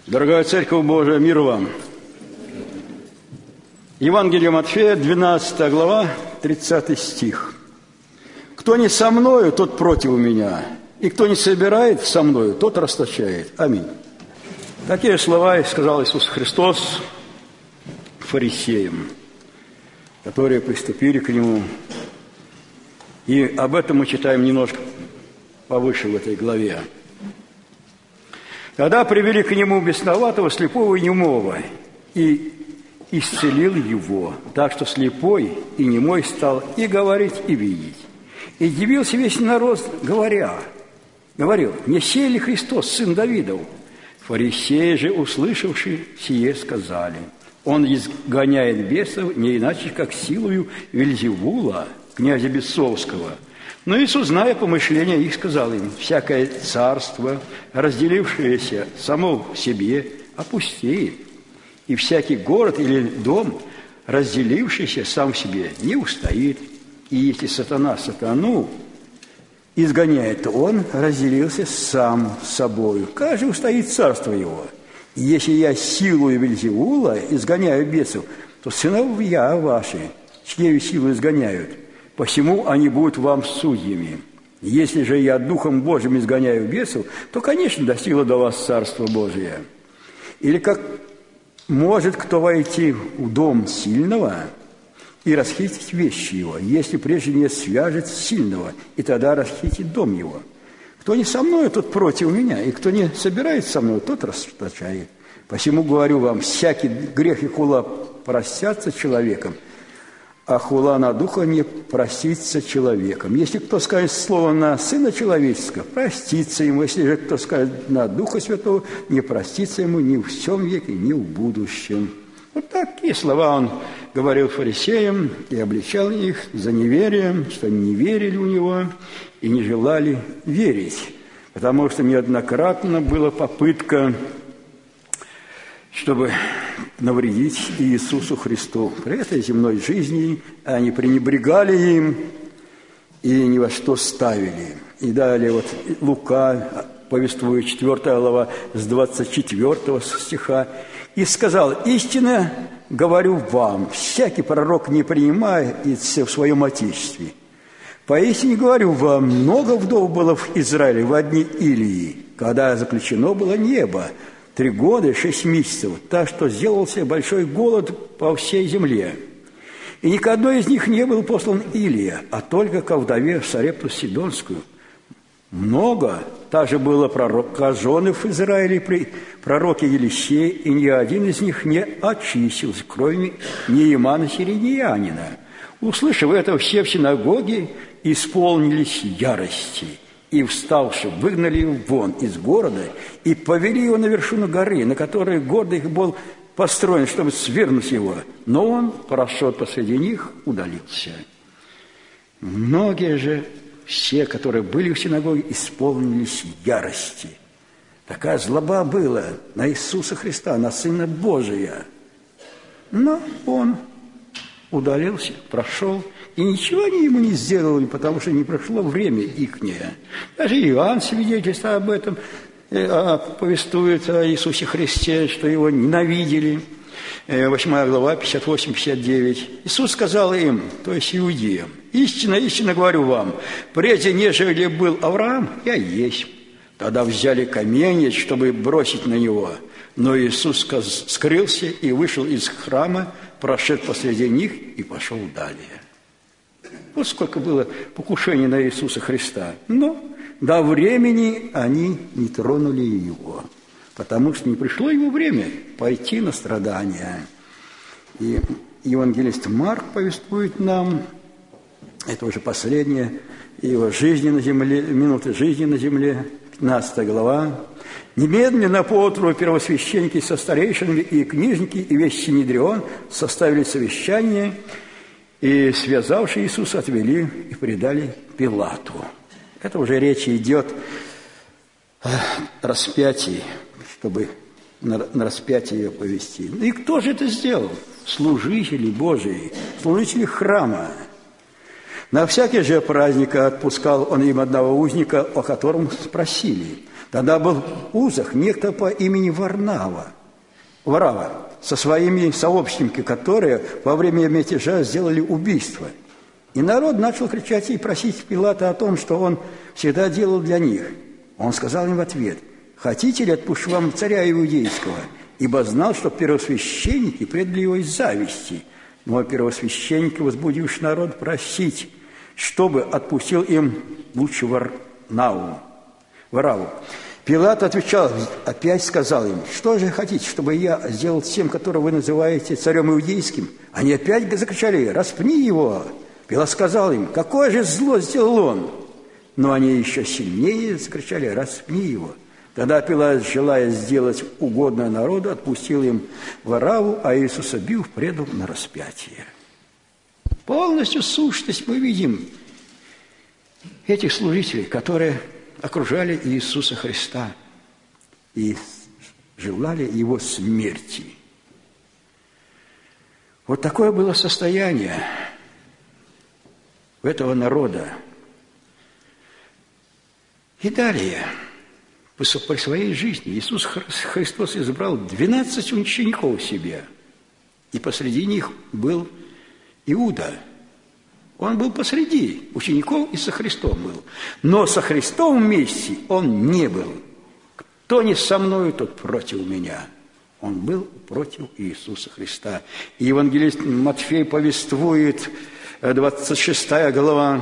Дорогая Церковь Божия, мир вам! Евангелие Матфея, 12 глава, 30 стих. «Кто не со мною, тот против меня, и кто не собирает со мною, тот расточает». Аминь. Такие слова сказал Иисус Христос фарисеям, которые приступили к Нему. И об этом мы читаем немножко повыше в этой главе. Тогда привели к Нему бесноватого, слепого и немого, и исцелил его, так что слепой и немой стал и говорить, и видеть. И дивился весь народ, говорил, не сей ли Христос, сын Давидов? Фарисеи же, услышавши сие, сказали, он изгоняет бесов не иначе, как силою Вельзевула, князя бесовского. Но Иисус, зная помышления их, сказал им, всякое царство, разделившееся само в себе, опустеет, и всякий город или дом, разделившийся сам в себе, не устоит. И если сатана сатану изгоняет, то он разделился сам с собою. Как же устоит царство его? И если я силою Вельзевула изгоняю бесов, то сыновья ваши, чьею силу изгоняют, посему они будут вам судьями. Если же я Духом Божьим изгоняю бесов, то, конечно, достигло до вас Царство Божие. Или как может кто войти в дом сильного и расхитить вещи его, если прежде не свяжет сильного, и тогда расхитит дом его? Кто не со мной, тот против меня, и кто не собирает со мной, тот расточает. Посему говорю вам, всякий грех и хула простятся человеком, а хула на духа не простится человеком. Если кто скажет слово на Сына Человеческого, простится ему. Если же кто скажет на Духа Святого, не простится ему ни в всем веке, ни в будущем». Вот такие слова он говорил фарисеям и обличал их за неверием, что они не верили у него и не желали верить, потому что неоднократно была попытка, чтобы навредить Иисусу Христу. При этой земной жизни они пренебрегали им и ни во что ставили. И далее вот Лука, повествует 4 глава с 24 стиха, «И сказал, истинно говорю вам, всякий пророк не принимается в своем отечестве. Поистине говорю вам, много вдов было в Израиле в одни Илии, когда заключено было небо, 3 года и 6 месяцев, так что сделался большой голод по всей земле. И ни к одной из них не был послан Илия, а только ко вдове Сарепту Сидонскую. Много также было прокаженных в Израиле при пророке Елисее, и ни один из них не очистился, кроме Неемана сиринеянина. Услышав это, все в синагоге исполнились ярости, и, вставши, выгнали его вон из города и повели его на вершину горы, на которой город их был построен, чтобы свергнуть его. Но он, прошел посреди них, удалился. Многие же, все, которые были в синагоге, исполнились ярости. Такая злоба была на Иисуса Христа, на Сына Божия. Но он удалился, прошел, и ничего они ему не сделали, потому что не прошло время ихнее. Даже Иоанн свидетельствует об этом, повествует о Иисусе Христе, что его ненавидели. 8 глава, 58-59. Иисус сказал им, то есть иудеям, «Истинно, истинно говорю вам, прежде нежели был Авраам, я есть». Тогда взяли камень, чтобы бросить на него. Но Иисус скрылся и вышел из храма, прошед посреди них и пошел далее. Вот сколько было покушений на Иисуса Христа. Но до времени они не тронули его, потому что не пришло его время пойти на страдания. И евангелист Марк повествует нам, это уже последнее, его жизни на земле, минуты жизни на земле, 15 глава. «Немедленно поутру первосвященники со старейшинами и книжники, и весь Синедрион составили совещание, и, связавши Иисуса, отвели и предали Пилату». Это уже речь идет о распятии, чтобы на распятие ее повести. И кто же это сделал? Служители Божии, служители храма. На всякий же праздник отпускал он им одного узника, о котором спросили. Тогда был в узах некто по имени Варава со своими сообщниками, которые во время мятежа сделали убийство. И народ начал кричать и просить Пилата о том, что он всегда делал для них. Он сказал им в ответ: «Хотите ли, отпущу вам царя иудейского?» Ибо знал, что первосвященники предали его из зависти. Но первосвященники, возбудивший народ, просить, чтобы отпустил им лучше Вараву. Пилат отвечал, опять сказал им: «Что же хотите, чтобы я сделал тем, которого вы называете царем иудейским?» Они опять закричали: «Распни его!» Пилат сказал им: «Какое же зло сделал он?» Но они еще сильнее закричали: «Распни его!» Тогда Пилат, желая сделать угодное народу, отпустил им Вараву, а Иисуса бив, предал на распятие. Полностью сущность мы видим этих служителей, которые окружали Иисуса Христа и желали Его смерти. Вот такое было состояние у этого народа. И далее, при своей жизни Иисус Христос избрал 12 учеников себе, и посреди них был Иуда. Он был посреди учеников и со Христом был. Но со Христом вместе он не был. Кто не со мною, тот против меня. Он был против Иисуса Христа. И евангелист Матфей повествует, 26 глава,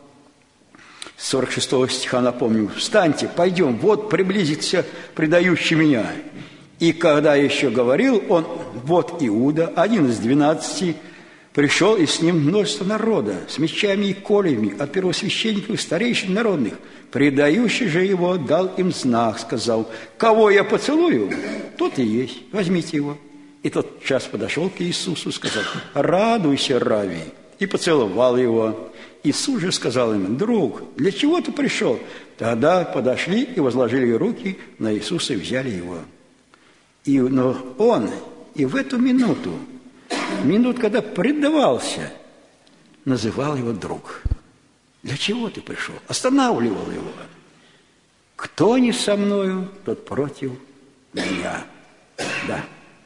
46 стиха, напомню: «Встаньте, пойдем, вот приблизится предающий меня». И когда еще говорил он, вот Иуда, один из 12, пришел, и с ним множество народа, с мечами и кольями, от первосвященников и старейшин народных. Предающий же его дал им знак, сказал: «Кого я поцелую, тот и есть, возьмите его». И тот час подошел к Иисусу, сказал: «Радуйся, Рави», и поцеловал его. Иисус же сказал им: «Друг, для чего ты пришел?» Тогда подошли и возложили руки на Иисуса и взяли его. Но он и в эту минуту, когда предавался, называл его друг. Для чего ты пришел? Останавливал его. Кто не со мною, тот против меня. Да.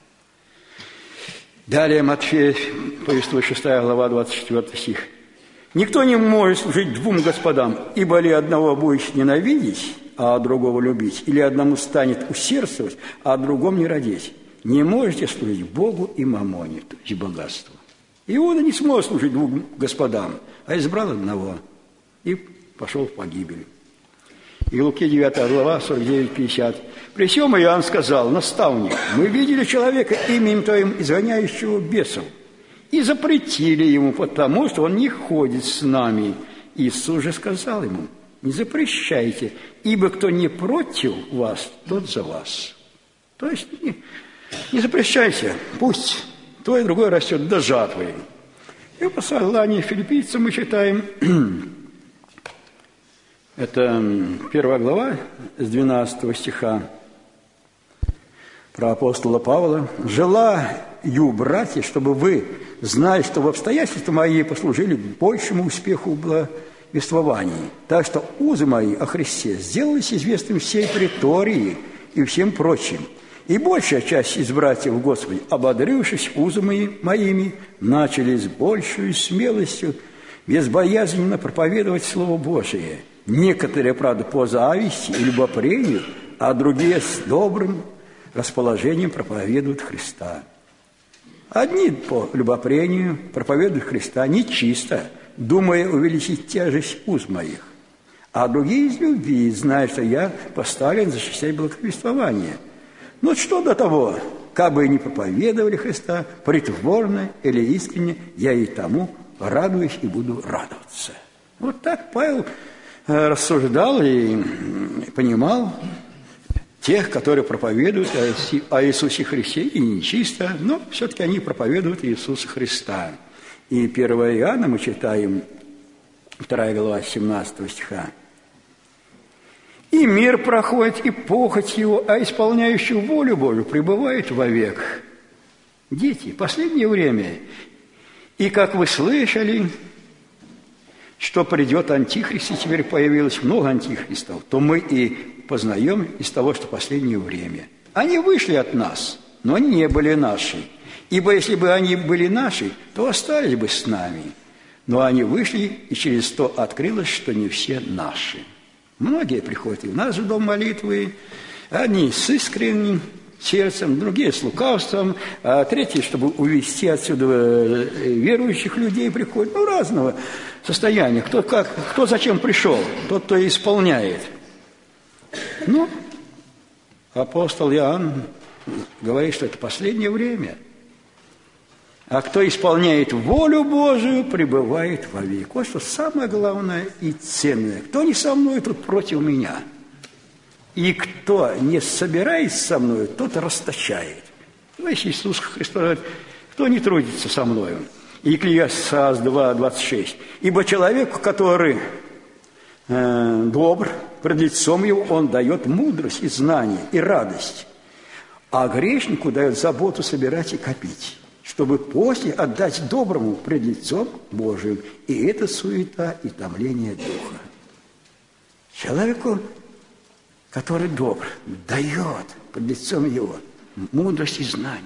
Далее Матфея повествует 6 глава, 24 стих. «Никто не может служить двум господам, ибо ли одного будешь ненавидеть, а другого любить, или одному станет усердствовать, а другому не родить. Не можете служить Богу и мамоне», то есть богатству. Иуда не смог служить двум господам, а избрал одного и пошел в погибель. И Луки 9 глава, 49-50. «При сем Иоанн сказал: наставник, мы видели человека именем Твоим, изгоняющего бесов, и запретили ему, потому что он не ходит с нами». Иисус же сказал ему: не запрещайте, ибо кто не против вас, тот за вас. То есть не запрещайте, пусть то и другое растет до жатвы. И в послании филиппийцам мы читаем, это 1 глава с 12 стиха, про апостола Павла: «Желаю, братья, чтобы вы знали, что в обстоятельства мои послужили большему успеху в благовествовании. Так что узы мои о Христе сделались известными всей претории и всем прочим. И большая часть из братьев в Господе, ободрившись узами моими, начали с большей смелостью безбоязненно проповедовать Слово Божие. Некоторые, правда, по зависти и любопрению, а другие с добрым расположением проповедуют Христа. Одни по любопрению проповедуют Христа нечисто, думая увеличить тяжесть уз моих, а другие из любви, зная, что я поставлен защищать благовествование. Но что до того, как бы и не проповедовали Христа, притворно или искренне, я и тому радуюсь и буду радоваться». Вот так Павел рассуждал и понимал тех, которые проповедуют о Иисусе Христе, и нечисто, но все-таки они проповедуют Иисуса Христа. И 1 Иоанна мы читаем, 2 глава, 17 стиха. «И мир проходит, и похоть его, а исполняющий волю Божию пребывает вовек». Дети, последнее время, и как вы слышали, что придет Антихрист, и теперь появилось много антихристов, то мы и познаем из того, что последнее время. Они вышли от нас, но они не были наши. Ибо если бы они были наши, то остались бы с нами. Но они вышли, и через то открылось, что не все наши. Многие приходят и в наш дом молитвы, одни с искренним сердцем, другие с лукавством, а третьи, чтобы увести отсюда верующих людей, приходят, разного состояния. Кто зачем пришел, тот, кто исполняет. Апостол Иоанн говорит, что это последнее время. А кто исполняет волю Божию, пребывает вовек. Вот что самое главное и ценное. Кто не со мной, тот против меня. И кто не собирается со мной, тот расточает. Иисус Христос говорит, кто не трудится со мною. Екклесиаст 2:26. Ибо человеку, который добр, пред лицом его, он дает мудрость и знание, и радость. А грешнику дает заботу собирать и копить, чтобы после отдать доброму пред лицом Божиим. И это суета и томление духа. Человеку, который добр, дает пред лицом его мудрость и знание.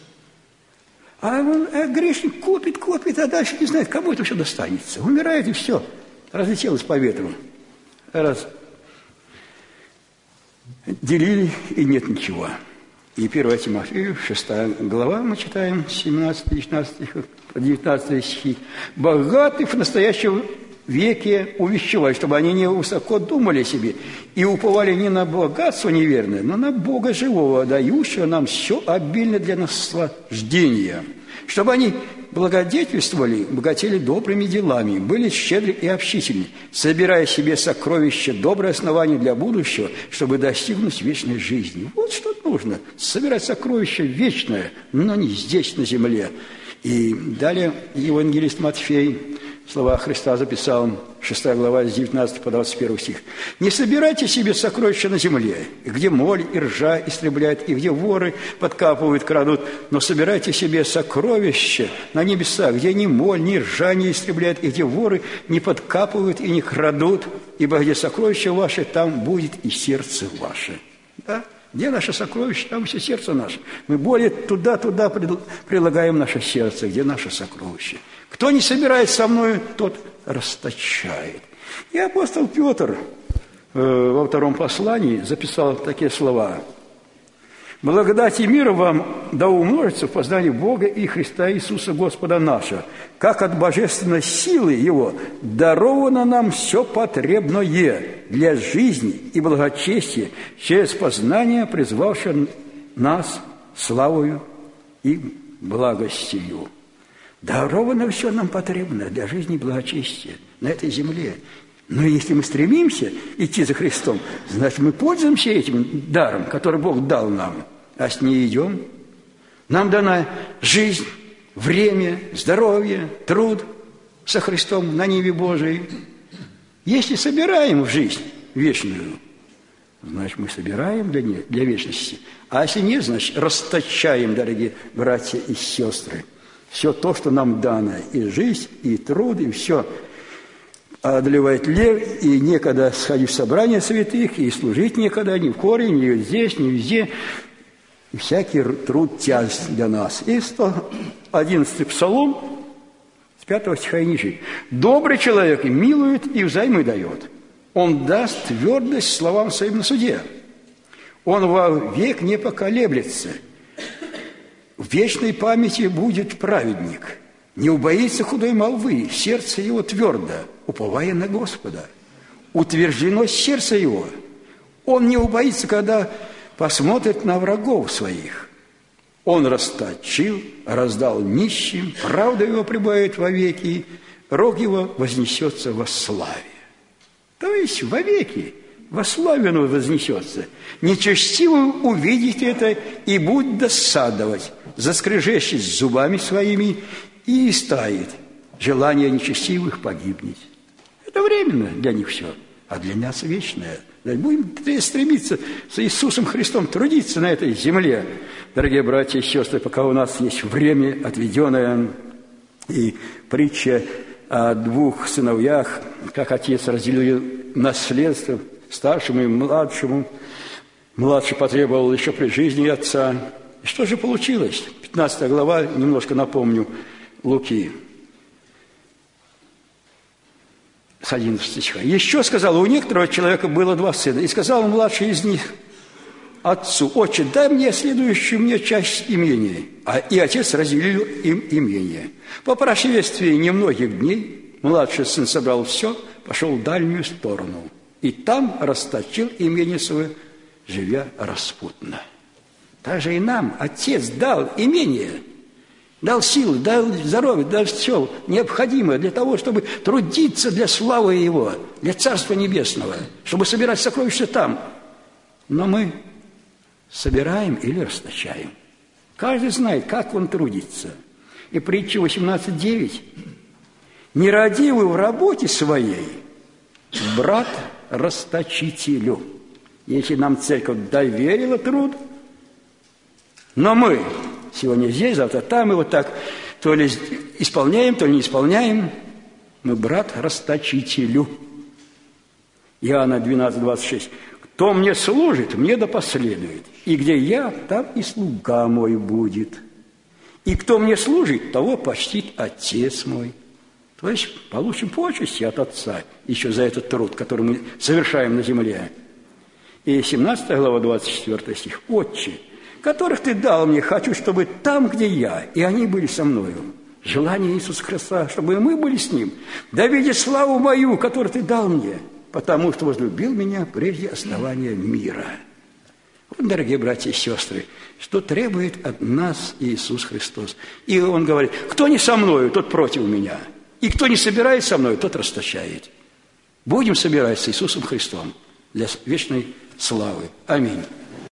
А грешник копит, а дальше не знает, кому это все достанется. Умирает, и все, разлетелось по ветру. Делили, и нет ничего. И 1 Тимофею, 6 глава, мы читаем, 17-19 стихи. «Богатых в настоящем веке увещевай, чтобы они не высоко думали о себе и уповали не на богатство неверное, но на Бога живого, дающего нам все обильно для наслаждения, чтобы они благодетельствовали, богатели добрыми делами, были щедры и общительны, собирая себе сокровища, доброе основание для будущего, чтобы достигнуть вечной жизни». Вот что нужно – собирать сокровища вечное, но не здесь, на земле. И далее евангелист Матфей слова Христа записал, 6 глава, с 19 по 21 стих. «Не собирайте себе сокровища на земле, где моль и ржа истребляют, и где воры подкапывают, крадут, но собирайте себе сокровища на небесах, где ни моль, ни ржа не истребляют, и где воры не подкапывают и не крадут, ибо где сокровище ваше, там будет и сердце ваше». Да? Где наше сокровище, там все сердце наше. Мы более туда прилагаем наше сердце, где наше сокровище. Кто не собирает со мной, тот расточает. И апостол Петр во втором послании записал такие слова. «Благодать и мир вам да умножится в познании Бога и Христа Иисуса Господа нашего, как от божественной силы Его даровано нам все потребное для жизни и благочестия через познание, призвавшее нас славою и благостью». Даровано все нам потребное для жизни и благочестия на этой земле. Но если мы стремимся идти за Христом, значит, мы пользуемся этим даром, который Бог дал нам, а с ней идем. Нам дана жизнь, время, здоровье, труд со Христом на ниве Божией. Если собираем в жизнь вечную, значит, мы собираем для вечности. А если нет, значит, расточаем, дорогие братья и сестры, все то, что нам дано, и жизнь, и труд, и все одолевает лев, и некогда сходить в собрание святых, и служить некогда ни в хоре, ни здесь, ни везде. И всякий труд тяжесть для нас. И 111-й псалом, с 5 стиха и ниже. «Добрый человек милует и взаймы дает. Он даст твердость словам своим на суде. Он вовек не поколеблется. В вечной памяти будет праведник. Не убоится худой молвы, сердце его твердо, уповая на Господа. Утверждено сердце его. Он не убоится, когда посмотрит на врагов своих. Он расточил, раздал нищим, правда его пребывает вовеки, рог его вознесется во славе». То есть вовеки, во славе он вознесется. Нечестивый увидит это и будет досадовать, заскрежещет зубами своими, и истает. Желание нечестивых погибнет. Это временно для них все, а для нас вечное. Будем стремиться с Иисусом Христом трудиться на этой земле, дорогие братья и сестры, пока у нас есть время отведенное. И притча о двух сыновьях, как отец разделил наследство старшему и младшему. Младший потребовал еще при жизни отца. И что же получилось? 15 глава, немножко напомню, Луки, с 11 стиха. «Еще, сказал, у некоторого человека было 2 сына, и сказал младший из них отцу: отче, дай мне следующую мне часть имения». И отец разделил им имение. По прошествии немногих дней младший сын собрал все, пошел в дальнюю сторону, и там расточил имение свое, живя распутно. Также и нам Отец дал имение, дал силы, дал здоровье, дал все необходимое для того, чтобы трудиться для славы Его, для Царства Небесного, чтобы собирать сокровища там. Но мы собираем или расточаем. Каждый знает, как он трудится. И притча 18:9. «Нерадивый в работе своей брат расточителю». Если нам церковь доверила труд, но мы сегодня здесь, завтра там, и вот так то ли исполняем, то ли не исполняем, мы брат расточителю. Иоанна 12:26. «Кто мне служит, мне да последует, и где я, там и слуга мой будет. И кто мне служит, того почтит Отец мой». То есть получим почести от Отца еще за этот труд, который мы совершаем на земле. И 17 глава, 24 стих. «Отче, которых Ты дал мне, хочу, чтобы там, где я, и они были со мною. Желание Иисуса Христа, чтобы и мы были с Ним. Да видя славу мою, которую Ты дал мне, потому что возлюбил меня прежде основания мира». Вот, дорогие братья и сестры, что требует от нас Иисус Христос. И Он говорит: кто не со мною, тот против меня. И кто не собирает со мной, тот расточает. Будем собирать с Иисусом Христом для вечной славы. Аминь.